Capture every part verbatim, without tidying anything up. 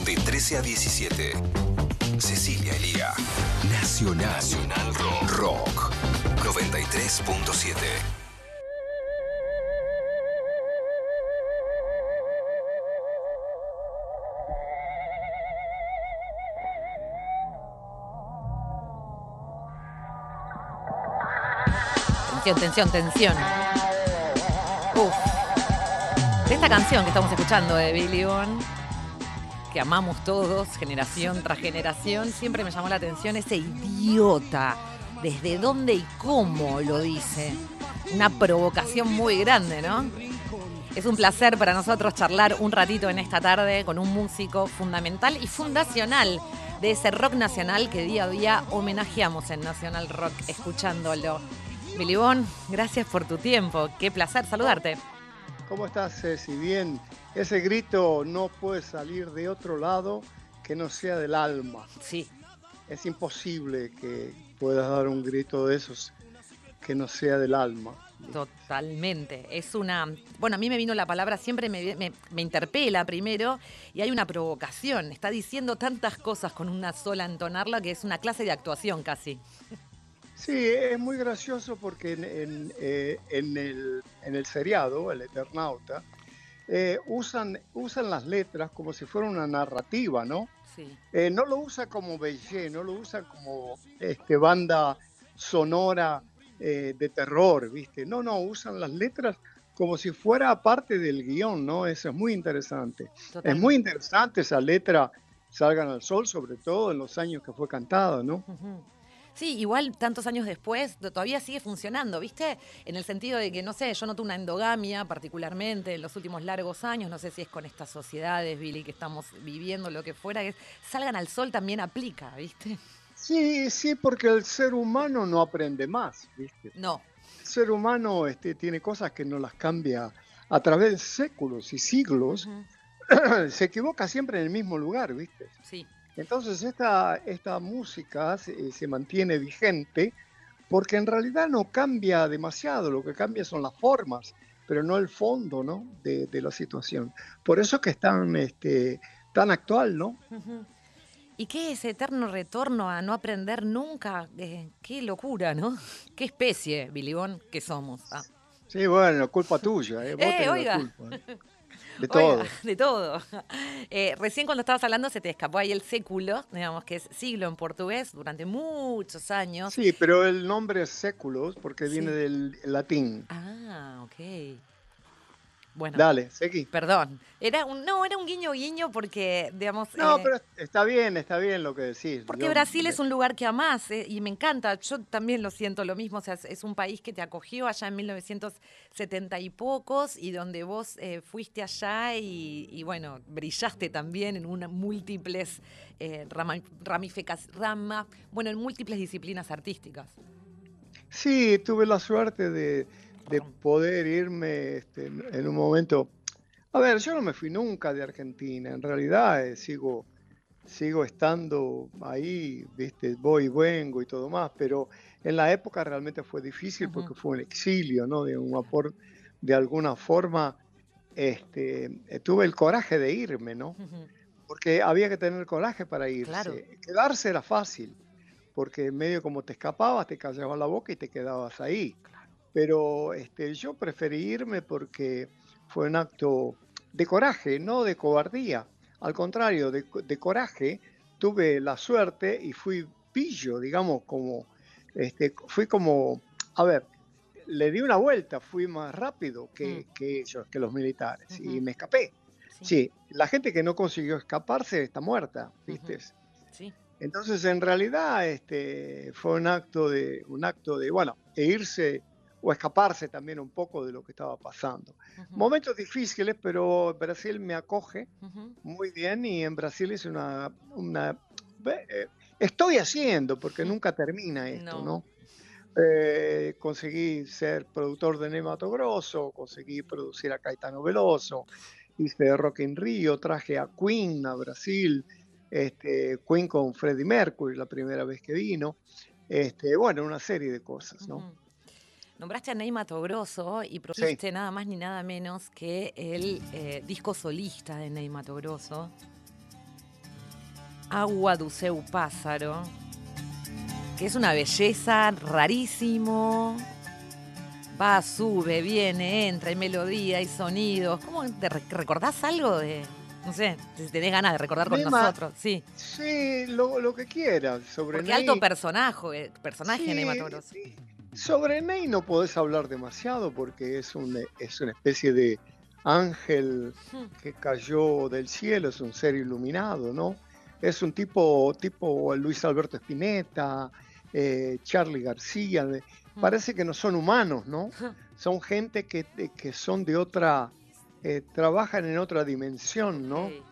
De trece a diecisiete. Cecilia Elía. Nacional, Nacional Rock. Rock. noventa y tres punto siete. Tensión, tensión, tensión. Uf. De esta canción que estamos escuchando de Billy Bond, que amamos todos, generación tras generación, siempre me llamó la atención ese idiota. Desde dónde y cómo lo dice. Una provocación muy grande, ¿no? Es un placer para nosotros charlar un ratito en esta tarde con un músico fundamental y fundacional de ese rock nacional que día a día homenajeamos en Nacional Rock, escuchándolo. Billy Bond, gracias por tu tiempo. Qué placer saludarte. ¿Cómo estás, Ceci? Bien. Ese grito no puede salir de otro lado que no sea del alma. Sí. Es imposible que puedas dar un grito de esos que no sea del alma. Totalmente. Es una... Bueno, a mí me vino la palabra, siempre me, me, me interpela primero, y hay una provocación. Está diciendo tantas cosas con una sola entonarla que es una clase de actuación casi. Sí, es muy gracioso porque en, en, eh, en, el, en el seriado, El Eternauta, eh, usan, usan las letras como si fuera una narrativa, ¿no? Sí. Eh, no lo usa como Bellier, no lo usan como este, banda sonora eh, de terror, ¿viste? No, no, usan las letras como si fuera parte del guión, ¿no? Eso es muy interesante. Totalmente. Es muy interesante esa letra, Salgan al Sol, sobre todo en los años que fue cantada, ¿no? Uh-huh. Sí, igual tantos años después todavía sigue funcionando, ¿viste? En el sentido de que, no sé, yo noto una endogamia particularmente en los últimos largos años, no sé si es con estas sociedades, Billy, que estamos viviendo, lo que fuera, que es, Salgan al Sol también aplica, ¿viste? Sí, sí, porque el ser humano no aprende más, ¿viste? No. El ser humano este, tiene cosas que no las cambia a través de séculos y siglos. Uh-huh. Se equivoca siempre en el mismo lugar, ¿viste? Sí. Entonces esta, esta música se, se mantiene vigente porque en realidad no cambia demasiado, lo que cambia son las formas, pero no el fondo, ¿no? de, de la situación. Por eso que es tan, este, tan actual, ¿no? Uh-huh. ¿Y qué ese eterno retorno a no aprender nunca? Eh, qué locura, ¿no? Qué especie, Billy Bond, que somos. Ah. Sí, bueno, culpa tuya, ¿eh? Vos eh, tenés oiga. la culpa. ¿eh? De todo. Oiga, de todo. Eh, recién cuando estabas hablando se te escapó ahí el século, digamos que es siglo en portugués, durante muchos años. Sí, pero el nombre es séculos porque Sí. viene del latín. Ah, ok. Bueno, dale, seguí. Perdón. Era un, no, era un guiño guiño porque, digamos... No, eh, pero está bien, está bien lo que decís. Porque Yo, Brasil me... es un lugar que amás eh, y me encanta. Yo también lo siento lo mismo. O sea, es, es un país que te acogió allá en mil novecientos setenta y pocos y donde vos eh, fuiste allá y, y, bueno, brillaste también en una múltiples eh, rama, ramificas, rama, bueno, en múltiples disciplinas artísticas. Sí, tuve la suerte de, de poder irme este, en un momento. A ver, yo no me fui nunca de Argentina. En realidad eh, sigo, sigo estando ahí, viste, voy y vengo y todo más, pero en la época realmente fue difícil porque Uh-huh. fue un exilio, ¿no? De, un apor, de alguna forma este, eh, tuve el coraje de irme, ¿no? Uh-huh. Porque había que tener coraje para irse. Claro. Quedarse era fácil, porque medio como te escapabas, te callabas la boca y te quedabas ahí. Claro. Pero este, yo preferí irme porque fue un acto de coraje, no de cobardía. Al contrario, de, de coraje, tuve la suerte y fui pillo, digamos, como, este, fui como, a ver, le di una vuelta, fui más rápido que, Mm. que ellos, que los militares, Uh-huh. y me escapé. Sí. Sí, la gente que no consiguió escaparse está muerta, ¿viste? Uh-huh. Sí. Entonces, en realidad, este, fue un acto de, un acto de, bueno, e irse o escaparse también un poco de lo que estaba pasando. Uh-huh. Momentos difíciles, pero Brasil me acoge Uh-huh. muy bien y en Brasil es una, una eh, estoy haciendo, porque nunca termina esto, ¿no? No. Eh, conseguí ser productor de Ney Matogrosso, conseguí producir a Caetano Veloso, hice Rock in Rio, traje a Queen a Brasil, este, Queen con Freddie Mercury la primera vez que vino, este, bueno, una serie de cosas, ¿no? Uh-huh. Nombraste a Ney Matogrosso y produjiste Sí. nada más ni nada menos que el eh, disco solista de Ney Matogrosso. Agua do seu pássaro, que es una belleza, rarísimo. Va, sube, viene, entra, hay melodía, hay sonidos. ¿Cómo te re- recordás algo de, no sé, si tenés ganas de recordar con Nema, nosotros? Sí, sí, lo, lo que quieras. Sobre porque alto Ney, personaje, eh, personaje Ney sí, Matogrosso. sí. Sobre Ney no podés hablar demasiado porque es, un, es una especie de ángel que cayó del cielo, es un ser iluminado, ¿no? Es un tipo, tipo Luis Alberto Spinetta, eh, Charly García. de- Parece que no son humanos, ¿no? Son gente que, que son de otra, eh, trabajan en otra dimensión, ¿no? Ok.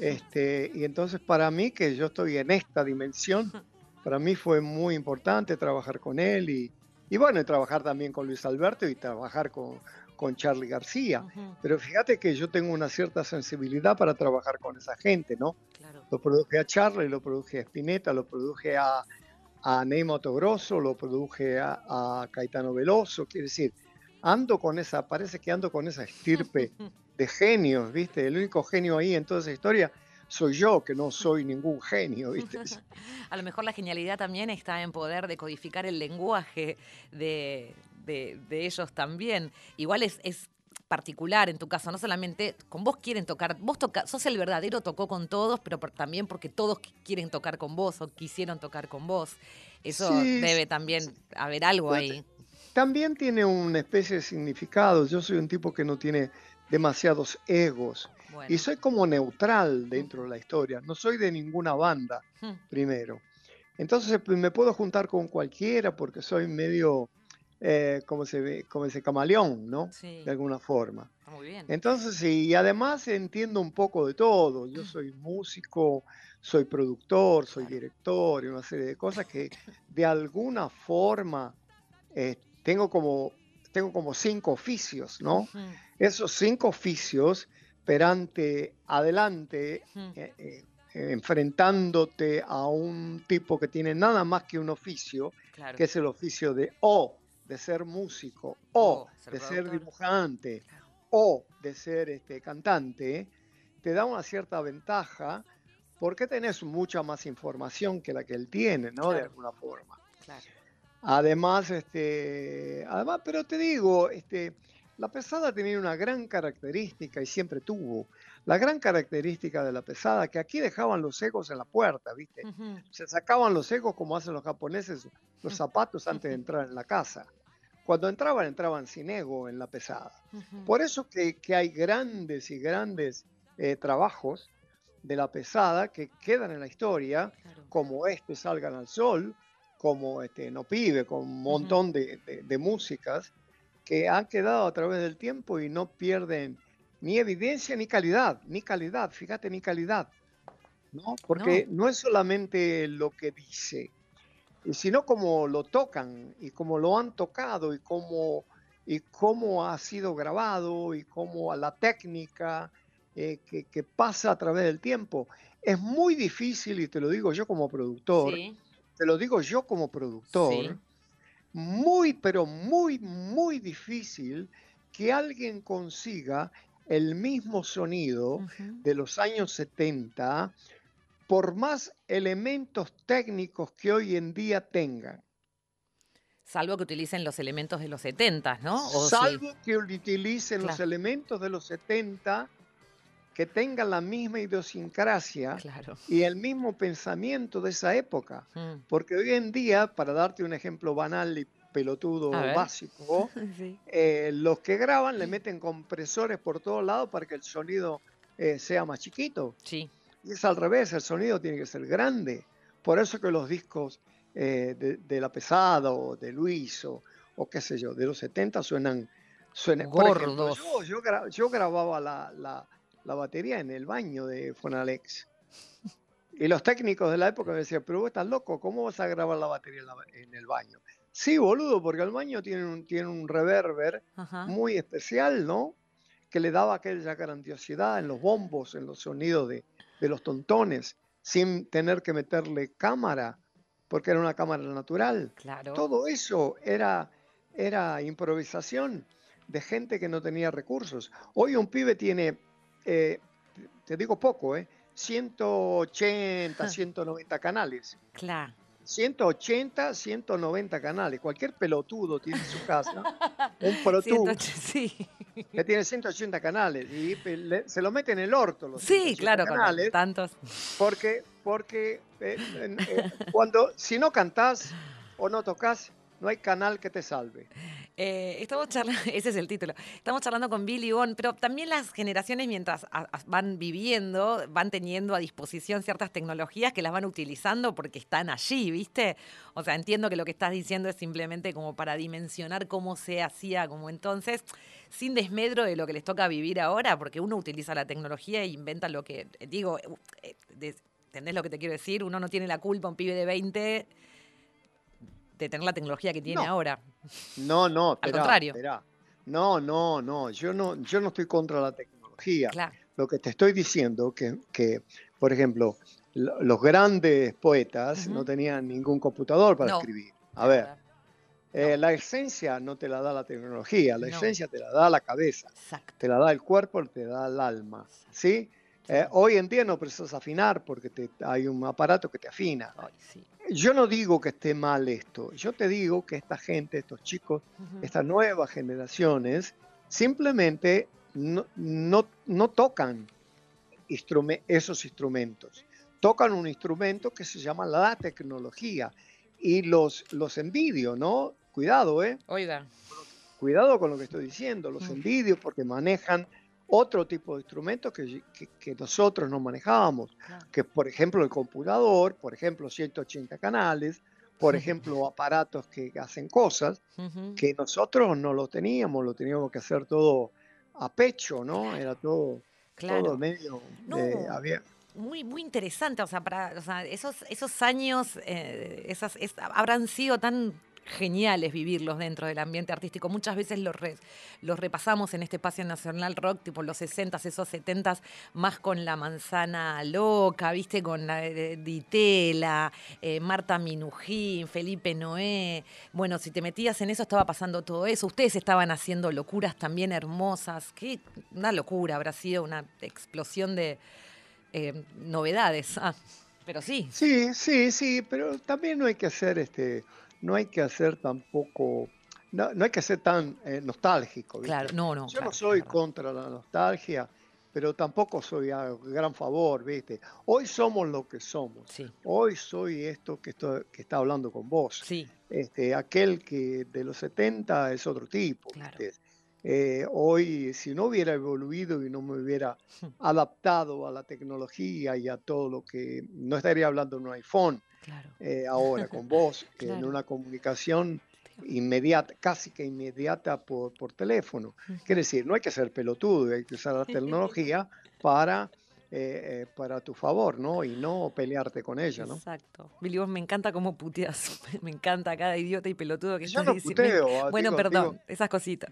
Este, y entonces para mí, que yo estoy en esta dimensión, para mí fue muy importante trabajar con él y, y bueno, y trabajar también con Luis Alberto y trabajar con, con Charly García. Ujú, Pero fíjate que yo tengo una cierta sensibilidad para trabajar con esa gente, ¿no? claro. Lo produje a Charly, lo produje a Spinetta, lo produje a, a Ney Matogrosso, lo produje a, a Caetano Veloso, quiere decir, ando con esa, parece que ando con esa estirpe de genios, ¿viste? El único genio ahí en toda esa historia soy yo, que no soy ningún genio, ¿viste? A lo mejor la genialidad también está en poder decodificar el lenguaje de, de- de ellos también. Igual es, es particular en tu caso, no solamente con vos quieren tocar, vos toca, sos el verdadero, tocó con todos, pero por- también porque todos qui- quieren tocar con vos o quisieron tocar con vos. Eso Sí, debe sí, también haber algo pero te- ahí. también tiene una especie de significado. Yo soy un tipo que no tiene demasiados egos y Bueno. soy como neutral dentro de Ujú, la historia. No soy de ninguna banda, ujú, primero. Entonces pues, me puedo juntar con cualquiera porque soy medio, eh, como se ve, como ese camaleón, ¿no? De sí, alguna forma. está muy bien. Entonces, sí, y además entiendo un poco de todo. Yo soy músico, soy productor, soy Claro. director y una serie de cosas que de alguna forma eh, tengo como, tengo como cinco oficios, ¿no? Ujú, Esos cinco oficios, perante, adelante, ujú, eh, eh, eh, enfrentándote a un tipo que tiene nada más que un oficio, claro. que es el oficio de o de ser músico, o O ser de ser productor. dibujante, Claro. o de ser este, cantante, te da una cierta ventaja porque tenés mucha más información que la que él tiene, ¿no? De Claro, alguna forma. claro. Además, este, además, pero te digo, este, la pesada tenía una gran característica y siempre tuvo la gran característica de la pesada, que aquí dejaban los egos en la puerta, ¿viste? Ujú, Se sacaban los egos como hacen los japoneses, los zapatos antes de entrar en la casa. Cuando entraban, entraban sin ego en la pesada. ujú, Por eso que, que hay grandes y grandes eh, trabajos de la pesada que quedan en la historia, claro. como este Salgan al Sol, como este No Pibe, con un Ujú. montón de, de- de músicas que han quedado a través del tiempo y no pierden ni evidencia ni calidad, ni calidad, fíjate, ni calidad, ¿no? No, Porque no es solamente lo que dice, y sino cómo lo tocan y cómo lo han tocado y cómo, y cómo ha sido grabado y cómo a la técnica eh, que, que pasa a través del tiempo. Es muy difícil, y te lo digo yo como productor, sí, te lo digo yo como sí. productor, muy, pero muy, muy difícil que alguien consiga el mismo sonido Ujú. de los años setenta por más elementos técnicos que hoy en día tengan. Salvo que utilicen los elementos de los setentas, ¿no? O sí, Salvo que utilicen los claro, elementos de los setenta que tengan la misma idiosincrasia claro. y el mismo pensamiento de esa época. Mm. Porque hoy en día, para darte un ejemplo banal y A pelotudo ver. básico, Sí. eh, los que graban le meten compresores por todos lados para que el sonido eh, sea más chiquito. Sí. Y es al revés, el sonido tiene que ser grande. Por eso que los discos eh, de, de La Pesada o de Luis o, o qué sé yo, de los setenta suenan, suenan. Por ejemplo, Gordos. yo, yo, gra- yo grababa la, la, la batería en el baño de Fonalex. Y los técnicos de la época me decían, pero vos estás loco, ¿cómo vas a grabar la batería en, la- en el baño? Sí, boludo, porque el baño tiene un, tiene un reverber Ajá. muy especial, ¿no? Que le daba aquella grandiosidad en los bombos, en los sonidos de, de los tontones, sin tener que meterle cámara, porque era una cámara natural. Claro. Todo eso era, era improvisación de gente que no tenía recursos. Hoy un pibe tiene, eh, te digo poco, ¿eh? ciento ochenta, ciento noventa canales. Claro. ciento ochenta, ciento noventa canales. Cualquier pelotudo tiene en su casa un Pro ciento Tools ochenta, sí. que tiene ciento ochenta canales y pe- le- se lo mete en el orto los Sí, ciento ochenta claro, con canales tantos. porque, porque eh, en- eh, cuando, si no cantás o no tocas, no hay canal que te salve. Eh, estamos charlando, ese es el título. Estamos charlando con Billy Bond, pero también las generaciones, mientras a- a- van viviendo, van teniendo a disposición ciertas tecnologías que las van utilizando porque están allí, ¿viste? O sea, entiendo que lo que estás diciendo es simplemente como para dimensionar cómo se hacía como entonces, sin desmedro de lo que les toca vivir ahora, porque uno utiliza la tecnología e inventa lo que, digo, eh, de- ¿entendés lo que te quiero decir? Uno no tiene la culpa, un pibe de veinte, de tener la tecnología que tiene No, ahora. no, no, Al esperá, contrario. esperá. No, no, no, yo no, yo no estoy contra la tecnología. Claro. Lo que te estoy diciendo que, que por ejemplo, lo- los grandes poetas no Ujú. tenían ningún computador para No, escribir. A es ver, verdad. eh, No, la esencia no te la da la tecnología, la no, esencia te la da la cabeza, exacto. te la da el cuerpo, te da el alma, Exacto. ¿sí? Sí. Eh, hoy en día no precisas afinar porque te- hay un aparato que te afina. Ay, sí. Yo no digo que esté mal esto, yo te digo que esta gente, estos chicos, Ujú. estas nuevas generaciones, simplemente no, no, no tocan instrume- esos instrumentos. Tocan un instrumento que se llama la tecnología y los, los envidio, ¿no? Cuidado, ¿eh? Oiga. Cuidado con lo que estoy diciendo, los Mm. envidio porque manejan otro tipo de instrumentos que, que- que nosotros no manejábamos, Claro. que por ejemplo el computador, por ejemplo ciento ochenta canales, por ejemplo aparatos que hacen cosas Ujú. que nosotros no lo teníamos, lo teníamos que hacer todo a pecho, ¿no? Era todo, todo Claro. medio, eh, No, había, muy, muy interesante. O sea, para, o sea, esos, esos años, eh, esas, es- habrán sido tan geniales vivirlos dentro del ambiente artístico. Muchas veces los, re- los repasamos en este espacio nacional rock, tipo los sesentas, esos setentas, más con La Manzana Loca, viste, con la de Ditela, eh, Marta Minujín, Felipe Noé. Bueno, si te metías en eso, estaba pasando todo eso. Ustedes estaban haciendo locuras también hermosas. Qué una locura habrá sido, una explosión de eh, novedades. Ah, pero sí, sí, sí, sí, pero también no hay que hacer este, no hay que hacer tampoco, no, no hay que ser tan eh, nostálgico, claro, ¿viste? no, no, Yo no claro, es soy verdad. contra la nostalgia, pero tampoco soy a gran favor, ¿viste? Hoy somos lo que somos. Sí, Hoy soy esto que, estoy, que está hablando con vos. sí, Este, aquel que de los setenta es otro tipo, claro. ¿viste? Eh, hoy, si no hubiera evoluido y no me hubiera adaptado a la tecnología y a todo lo que no estaría hablando en un iPhone Claro, eh, ahora con vos, en claro. una comunicación inmediata, casi que inmediata por, por teléfono. Quiere Ujú. decir, no hay que ser pelotudo, hay que usar la tecnología para, eh, eh, para tu favor, ¿no? Y no pelearte con ella, ¿no? Exacto. Billy, vos me encanta cómo puteas. Me encanta cada idiota y pelotudo que Yo estás no diciendo. Me enc- puteo, ah, Bueno, digo, digo, perdón, esas cositas.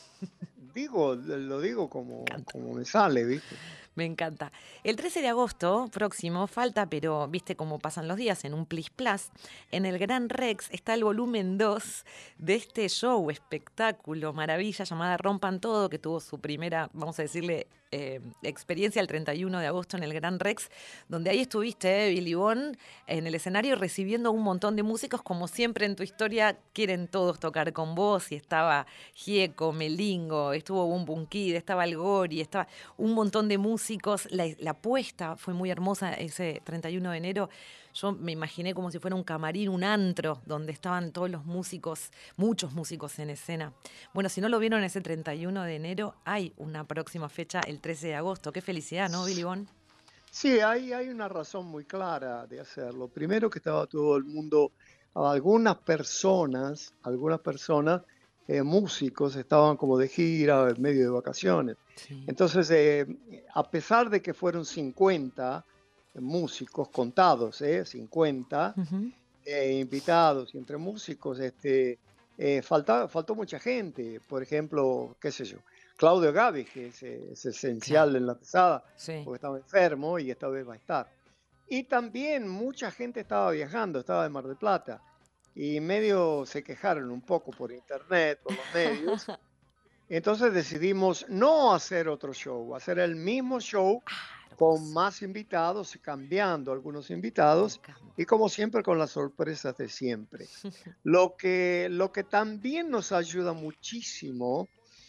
digo, lo digo Me como, encanta. como me sale, ¿viste? Me encanta. El trece de agosto próximo, falta, pero viste cómo pasan los días en un Plis Plus, en el Gran Rex está el volumen dos de este show, espectáculo, maravilla, llamada Rompan Todo, que tuvo su primera, vamos a decirle, eh, experiencia el treinta y uno de agosto en el Gran Rex, donde ahí estuviste, eh, Billy Bond, en el escenario recibiendo un montón de músicos, como siempre en tu historia, quieren todos tocar con vos, y estaba Gieco, Melingo, estuvo Bum Bum Kid, estaba el Gori, estaba un montón de músicos. La, la puesta fue muy hermosa ese treinta y uno de enero. Yo me imaginé como si fuera un camarín, un antro, donde estaban todos los músicos, muchos músicos en escena. Bueno, si no lo vieron ese treinta y uno de enero, hay una próxima fecha, el trece de agosto. Qué felicidad, ¿no, Billy Bond? Sí, hay, hay una razón muy clara de hacerlo. Primero que estaba todo el mundo, algunas personas, algunas personas, eh, músicos, estaban como de gira, en medio de vacaciones. Sí. Entonces, eh, a pesar de que fueron cincuenta músicos contados, eh, cincuenta Ujú. eh, invitados y entre músicos, este, eh, falta- faltó mucha gente. Por ejemplo, qué sé yo, Claudio Gavis, que es, eh, es Claro, esencial en la pesada, sí. porque estaba enfermo y esta vez va a estar. Y también mucha gente estaba viajando, estaba de Mar del Plata, y medio se quejaron un poco por internet, por los medios. Entonces decidimos no hacer otro show, hacer el mismo show con más invitados, cambiando algunos invitados y como siempre con las sorpresas de siempre. Lo que, lo que también nos ayuda muchísimo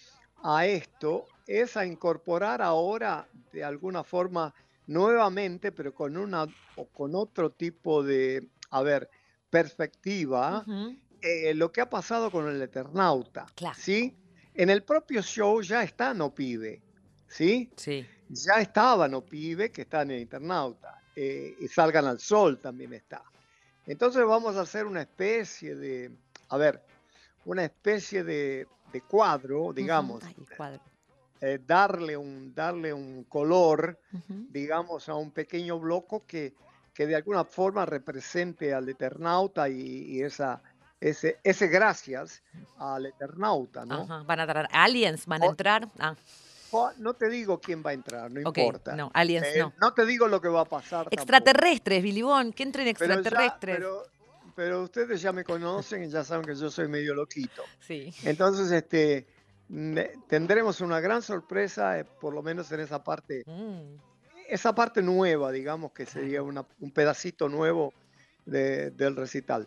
a esto es a incorporar ahora de alguna forma nuevamente, pero con una o con otro tipo de, a ver, perspectiva, Ujú. eh, lo que ha pasado con el Eternauta, Claro. ¿sí? En el propio show ya está No Pibe, ¿sí? Sí. Ya estaba No Pibe, que está en el Eternauta, eh, y Salgan al Sol también está. Entonces vamos a hacer una especie de, a ver, una especie de, de cuadro, Ujú. digamos, Ay, el cuadro. eh, darle un, darle un color, Ujú. digamos, a un pequeño bloque que, que de alguna forma represente al Eternauta y, y esa, ese, ese gracias al Eternauta, ¿no? Ajá. ¿Van a traer aliens? ¿Van a O- entrar? Ah, o no te digo quién va a entrar, no ok. importa. No, aliens Eh, no. no te digo lo que va a pasar tampoco. Extraterrestres, Billy Bond. Que entren Pero ya, extraterrestres. pero, pero ustedes ya me conocen y ya saben que yo soy medio loquito. Sí. Entonces, este, ne- tendremos una gran sorpresa, eh, por lo menos en esa parte, Mm, esa parte nueva, digamos, que sería claro. una- un pedacito nuevo de- del recital.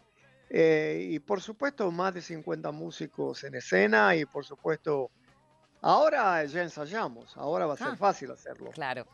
Eh, y por supuesto, más de cincuenta músicos en escena y por supuesto, ahora ya ensayamos, ahora va a ser Ah, fácil hacerlo. claro.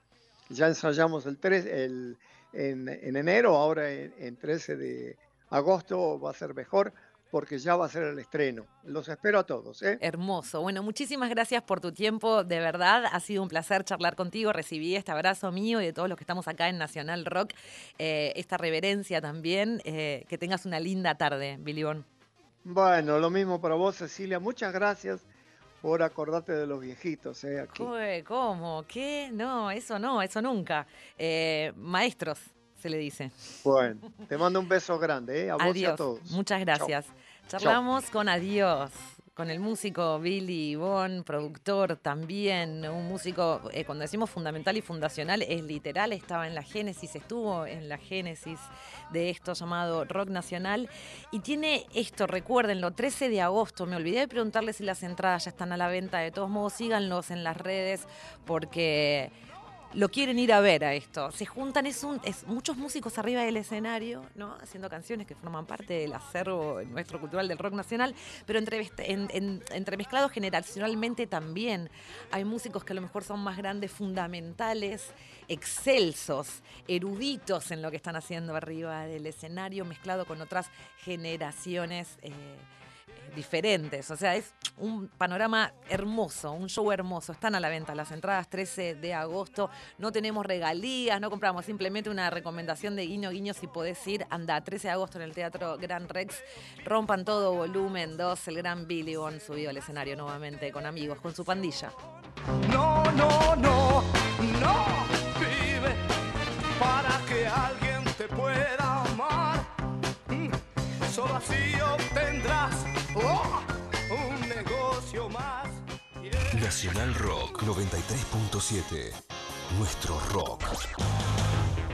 Ya ensayamos el tres, el, en, en enero, ahora en, en trece de agosto va a ser mejor porque ya va a ser el estreno. Los espero a todos, ¿eh? Hermoso. Bueno, muchísimas gracias por tu tiempo. De verdad, ha sido un placer charlar contigo. Recibí este abrazo mío y de todos los que estamos acá en Nacional Rock. Eh, esta reverencia también. Eh, que tengas una linda tarde, Billy Bond. Bueno, lo mismo para vos, Cecilia. Muchas gracias por acordarte de los viejitos, ¿eh? Aquí. Jue, ¿cómo? ¿Qué? No, eso no, eso nunca. Eh, maestros, se le dice. Bueno, te mando un beso grande, ¿eh? A vos y a Adiós. todos. Muchas Chao, gracias. chao. Charlamos con Adiós, con el músico Billy Bond, productor también, un músico, eh, cuando decimos fundamental y fundacional, es literal, estaba en la génesis, estuvo en la génesis de esto llamado rock nacional. Y tiene esto, recuérdenlo, trece de agosto, me olvidé de preguntarle si las entradas ya están a la venta, de todos modos síganlos en las redes porque lo quieren ir a ver a esto. Se juntan, es un, es muchos músicos arriba del escenario, ¿no? Haciendo canciones que forman parte del acervo nuestro cultural del rock nacional, pero entre, en, en, entremezclados generacionalmente también. Hay músicos que a lo mejor son más grandes, fundamentales, excelsos, eruditos en lo que están haciendo arriba del escenario, mezclado con otras generaciones eh, diferentes, o sea, es un panorama hermoso, un show hermoso. Están a la venta las entradas trece de agosto, no tenemos regalías, no compramos, simplemente una recomendación de guiño guiño, si podés ir, anda, trece de agosto en el Teatro Gran Rex, rompan todo volumen dos, el gran Billy Bond subido al escenario nuevamente con amigos, con su pandilla. No, no, no, no, vive para que alguien te pueda amar. Mm, Solo así obtendrás oh, un negocio más. Yeah. Nacional Rock noventa y tres punto siete. Nuestro rock.